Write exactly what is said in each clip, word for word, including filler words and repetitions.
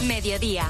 Mediodía.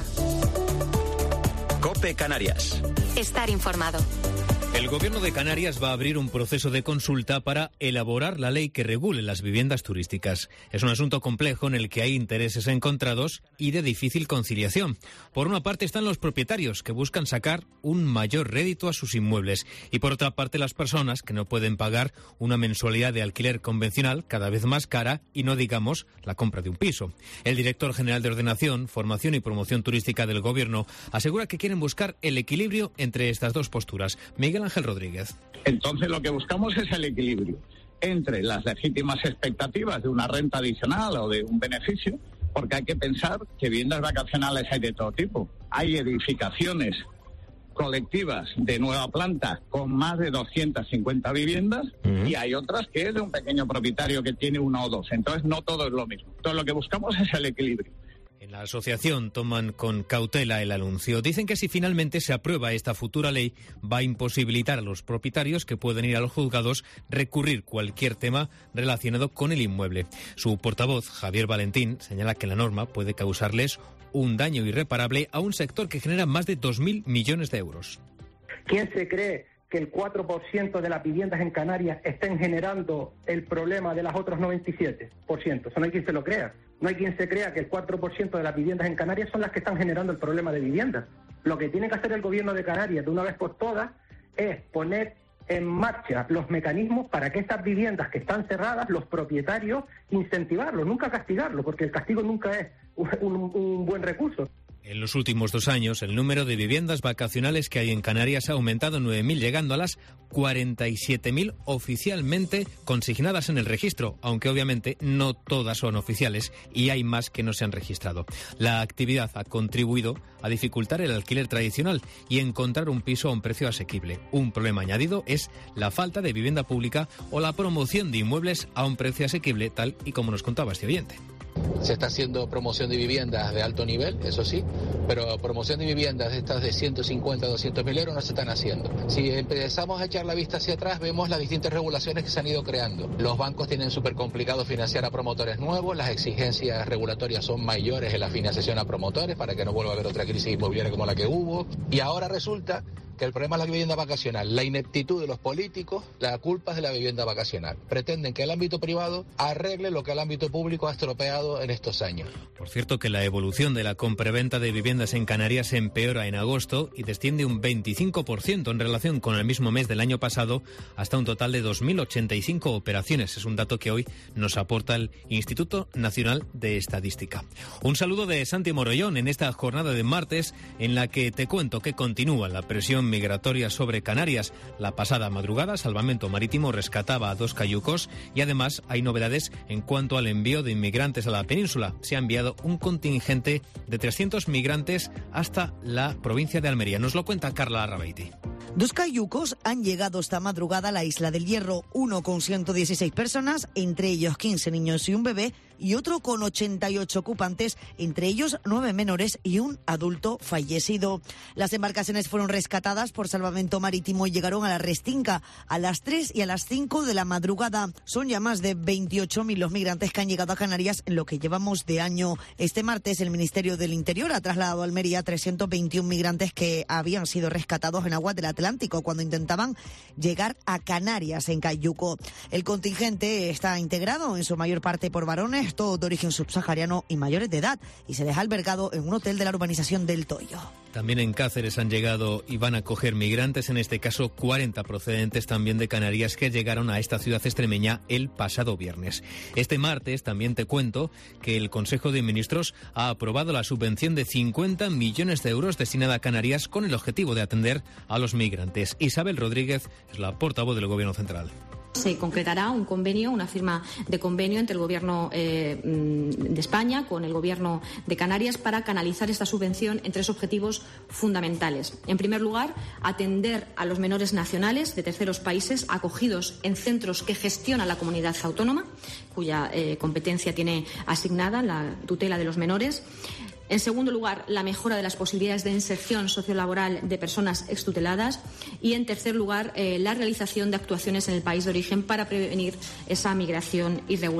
COPE Canarias. Estar informado. El Gobierno de Canarias va a abrir un proceso de consulta para elaborar la ley que regule las viviendas turísticas. Es un asunto complejo en el que hay intereses encontrados y de difícil conciliación. Por una parte están los propietarios, que buscan sacar un mayor rédito a sus inmuebles, y por otra parte las personas que no pueden pagar una mensualidad de alquiler convencional cada vez más cara, y no digamos la compra de un piso. El director general de Ordenación, Formación y Promoción Turística del Gobierno asegura que quieren buscar el equilibrio entre estas dos posturas. Miguel Ángel Rodríguez. Entonces lo que buscamos es el equilibrio entre las legítimas expectativas de una renta adicional o de un beneficio, porque hay que pensar que viviendas vacacionales hay de todo tipo. Hay edificaciones colectivas de nueva planta con más de doscientas cincuenta viviendas, uh-huh. y hay otras que es de un pequeño propietario que tiene una o dos. Entonces no todo es lo mismo. Entonces lo que buscamos es el equilibrio. En la asociación toman con cautela el anuncio. Dicen que si finalmente se aprueba esta futura ley, va a imposibilitar a los propietarios que pueden ir a los juzgados recurrir cualquier tema relacionado con el inmueble. Su portavoz, Javier Valentín, señala que la norma puede causarles un daño irreparable a un sector que genera más de dos mil millones de euros. ¿Quién se cree que el cuatro por ciento de las viviendas en Canarias estén generando el problema de las otras noventa y siete por ciento? Eso no hay quien se lo crea. No hay quien se crea que el cuatro por ciento de las viviendas en Canarias son las que están generando el problema de vivienda. Lo que tiene que hacer el gobierno de Canarias de una vez por todas es poner en marcha los mecanismos para que estas viviendas que están cerradas, los propietarios, incentivarlos, nunca castigarlos, porque el castigo nunca es un, un, un buen recurso. En los últimos dos años, el número de viviendas vacacionales que hay en Canarias ha aumentado nueve mil, llegando a las cuarenta y siete mil oficialmente consignadas en el registro, aunque obviamente no todas son oficiales y hay más que no se han registrado. La actividad ha contribuido a dificultar el alquiler tradicional y encontrar un piso a un precio asequible. Un problema añadido es la falta de vivienda pública o la promoción de inmuebles a un precio asequible, tal y como nos contaba este oyente. Se está haciendo promoción de viviendas de alto nivel, eso sí, pero promoción de viviendas de estas de ciento cincuenta, doscientos mil euros no se están haciendo. Si empezamos a echar la vista hacia atrás, vemos las distintas regulaciones que se han ido creando. Los bancos tienen súper complicado financiar a promotores nuevos, las exigencias regulatorias son mayores en la financiación a promotores para que no vuelva a haber otra crisis inmobiliaria como la que hubo. Y ahora resulta que el problema es la vivienda vacacional, la ineptitud de los políticos, la culpa es de la vivienda vacacional. Pretenden que el ámbito privado arregle lo que el ámbito público ha estropeado en estos años. Por cierto, que la evolución de la compraventa de viviendas en Canarias se empeora en agosto y desciende un veinticinco por ciento en relación con el mismo mes del año pasado, hasta un total de dos mil ochenta y cinco operaciones. Es un dato que hoy nos aporta el Instituto Nacional de Estadística. Un saludo de Santi Morollón en esta jornada de martes, en la que te cuento que continúa la presión migratoria sobre Canarias. La pasada madrugada, Salvamento Marítimo rescataba a dos cayucos y además hay novedades en cuanto al envío de inmigrantes a la península. Se ha enviado un contingente de trescientos migrantes hasta la provincia de Almería. Nos lo cuenta Carla Arrabeiti. Dos cayucos han llegado esta madrugada a la Isla del Hierro, uno con ciento dieciséis personas, entre ellos quince niños y un bebé, y otro con ochenta y ocho ocupantes, entre ellos nueve menores y un adulto fallecido. Las embarcaciones fueron rescatadas por Salvamento Marítimo y llegaron a la Restinga a las tres y a las cinco de la madrugada. Son ya más de veintiocho mil los migrantes que han llegado a Canarias en lo que llevamos de año. Este martes el Ministerio del Interior ha trasladado a Almería trescientos veintiún migrantes que habían sido rescatados en aguas del Atlántico cuando intentaban llegar a Canarias en cayuco. El contingente está integrado en su mayor parte por varones, todos de origen subsahariano y mayores de edad, y se deja albergado en un hotel de la urbanización del Toyo. También en Cáceres han llegado y van a acoger migrantes, en este caso cuarenta procedentes también de Canarias que llegaron a esta ciudad extremeña el pasado viernes. Este martes también te cuento que el Consejo de Ministros ha aprobado la subvención de cincuenta millones de euros destinada a Canarias con el objetivo de atender a los migrantes. Isabel Rodríguez es la portavoz del Gobierno Central. Se concretará un convenio, una firma de convenio entre el Gobierno eh, de España con el Gobierno de Canarias para canalizar esta subvención en tres objetivos fundamentales. En primer lugar, atender a los menores nacionales de terceros países acogidos en centros que gestiona la comunidad autónoma, cuya eh, competencia tiene asignada la tutela de los menores. En segundo lugar, la mejora de las posibilidades de inserción sociolaboral de personas extuteladas. Y, en tercer lugar, eh, la realización de actuaciones en el país de origen para prevenir esa migración irregular.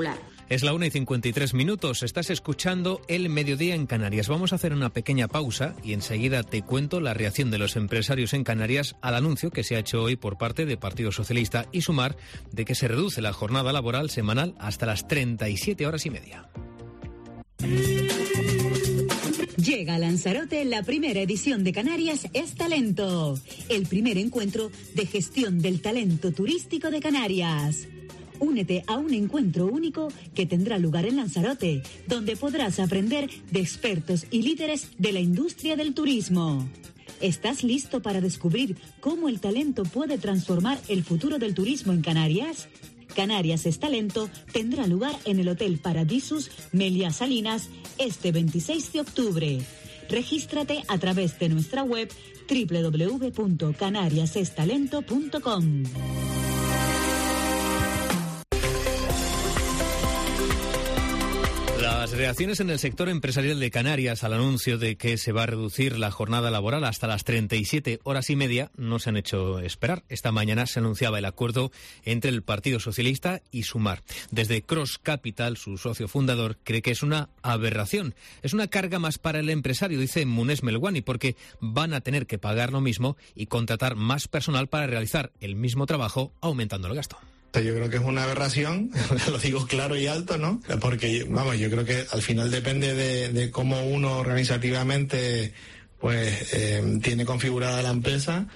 Es la una y cincuenta y tres minutos. Estás escuchando El Mediodía en Canarias. Vamos a hacer una pequeña pausa y enseguida te cuento la reacción de los empresarios en Canarias al anuncio que se ha hecho hoy por parte de Partido Socialista y Sumar de que se reduce la jornada laboral semanal hasta las treinta y siete horas y media. Llega a Lanzarote la primera edición de Canarias es Talento, el primer encuentro de gestión del talento turístico de Canarias. Únete a un encuentro único que tendrá lugar en Lanzarote, donde podrás aprender de expertos y líderes de la industria del turismo. ¿Estás listo para descubrir cómo el talento puede transformar el futuro del turismo en Canarias? Canarias es Talento tendrá lugar en el Hotel Paradisus Meliá Salinas este veintiséis de octubre. Regístrate a través de nuestra web doble u doble u doble u punto canarias es talento punto com. Las reacciones en el sector empresarial de Canarias al anuncio de que se va a reducir la jornada laboral hasta las treinta y siete horas y media no se han hecho esperar. Esta mañana se anunciaba el acuerdo entre el Partido Socialista y Sumar. Desde Cross Capital, su socio fundador, cree que es una aberración. Es una carga más para el empresario, dice Munes Melwani, porque van a tener que pagar lo mismo y contratar más personal para realizar el mismo trabajo, aumentando el gasto. Yo creo que es una aberración, lo digo claro y alto, ¿no? Porque, vamos, yo creo que al final depende de, de cómo uno organizativamente pues eh, tiene configurada la empresa,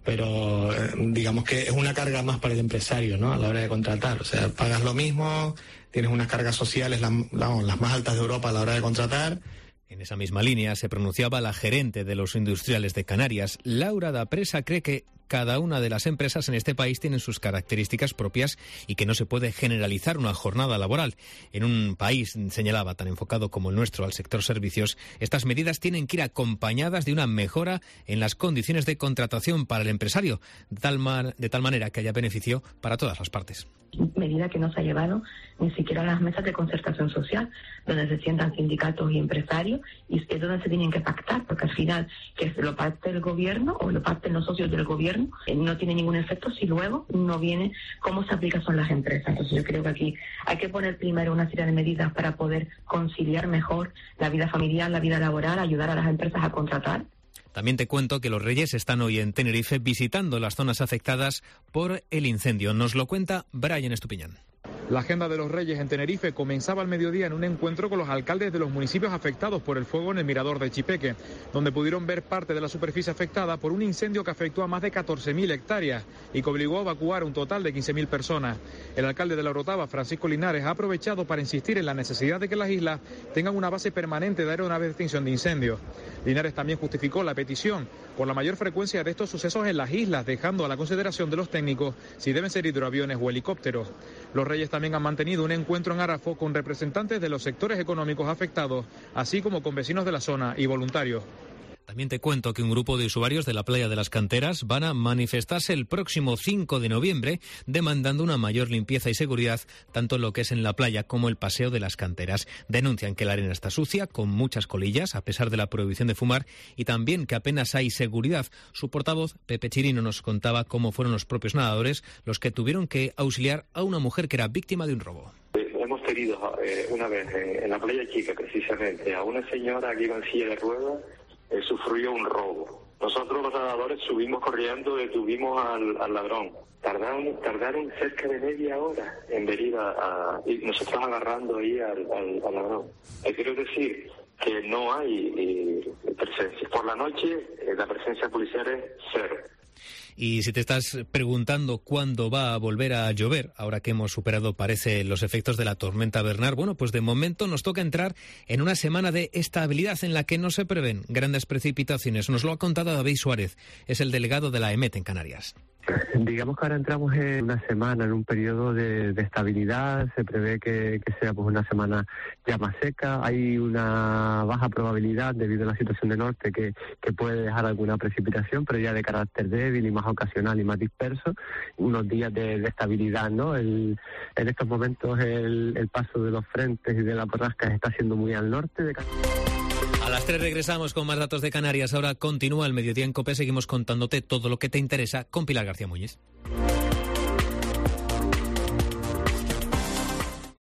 pero eh, digamos que es una carga más para el empresario, ¿no? A la hora de contratar. O sea, pagas lo mismo, tienes unas cargas sociales, las, vamos, las más altas de Europa a la hora de contratar. En esa misma línea se pronunciaba la gerente de los industriales de Canarias. Laura da Presa cree que cada una de las empresas en este país tienen sus características propias y que no se puede generalizar una jornada laboral. En un país, señalaba, tan enfocado como el nuestro al sector servicios, estas medidas tienen que ir acompañadas de una mejora en las condiciones de contratación para el empresario, de tal, man- de tal manera que haya beneficio para todas las partes. Medida que no se ha llevado ni siquiera a las mesas de concertación social, donde se sientan sindicatos y empresarios, y es donde se tienen que pactar, porque al final, que lo parte el gobierno o lo parten los socios del gobierno, no tiene ningún efecto si luego no viene cómo se aplica son las empresas. Entonces yo creo que aquí hay que poner primero una serie de medidas para poder conciliar mejor la vida familiar, la vida laboral, ayudar a las empresas a contratar. También te cuento que los Reyes están hoy en Tenerife visitando las zonas afectadas por el incendio. Nos lo cuenta Brian Estupiñán. La agenda de los Reyes en Tenerife comenzaba al mediodía en un encuentro con los alcaldes de los municipios afectados por el fuego en el mirador de Chipeque, donde pudieron ver parte de la superficie afectada por un incendio que afectó a más de catorce mil hectáreas y que obligó a evacuar un total de quince mil personas. El alcalde de La Orotava, Francisco Linares, ha aprovechado para insistir en la necesidad de que las islas tengan una base permanente de aeronaves de extinción de incendios. Linares también justificó la petición por la mayor frecuencia de estos sucesos en las islas, dejando a la consideración de los técnicos si deben ser hidroaviones o helicópteros. Los Reyes también han mantenido un encuentro en Arafo con representantes de los sectores económicos afectados, así como con vecinos de la zona y voluntarios. También te cuento que un grupo de usuarios de la playa de las Canteras van a manifestarse el próximo cinco de noviembre demandando una mayor limpieza y seguridad, tanto en lo que es en la playa como el paseo de las Canteras. Denuncian que la arena está sucia, con muchas colillas, a pesar de la prohibición de fumar, y también que apenas hay seguridad. Su portavoz, Pepe Chirino, nos contaba cómo fueron los propios nadadores los que tuvieron que auxiliar a una mujer que era víctima de un robo. Hemos tenido eh, una vez eh, en la playa Chica, precisamente, a una señora que iba en silla de ruedas. Eh, sufrió un robo. Nosotros los nadadores subimos corriendo, detuvimos al, al ladrón. Tardaron, tardaron cerca de media hora en venir a, a y nosotros agarrando ahí al, al, al ladrón. Eh, quiero decir que no hay eh, presencia. Por la noche eh, la presencia policial es cero. Y si te estás preguntando cuándo va a volver a llover, ahora que hemos superado, parece, los efectos de la tormenta Bernard, bueno, pues de momento nos toca entrar en una semana de estabilidad en la que no se prevén grandes precipitaciones. Nos lo ha contado David Suárez, es el delegado de la EMET en Canarias. Digamos que ahora entramos en una semana, en un periodo de, de estabilidad. Se prevé que, que sea pues una semana ya más seca. Hay una baja probabilidad debido a la situación del norte que, que puede dejar alguna precipitación, pero ya de carácter débil y más ocasional y más disperso. Unos días de, de estabilidad, ¿no? El, en estos momentos el, el paso de los frentes y de las borrascas está siendo muy al norte de A las tres regresamos con más datos de Canarias. Ahora continúa el Mediodía en COPE. Seguimos contándote todo lo que te interesa con Pilar García Muñiz.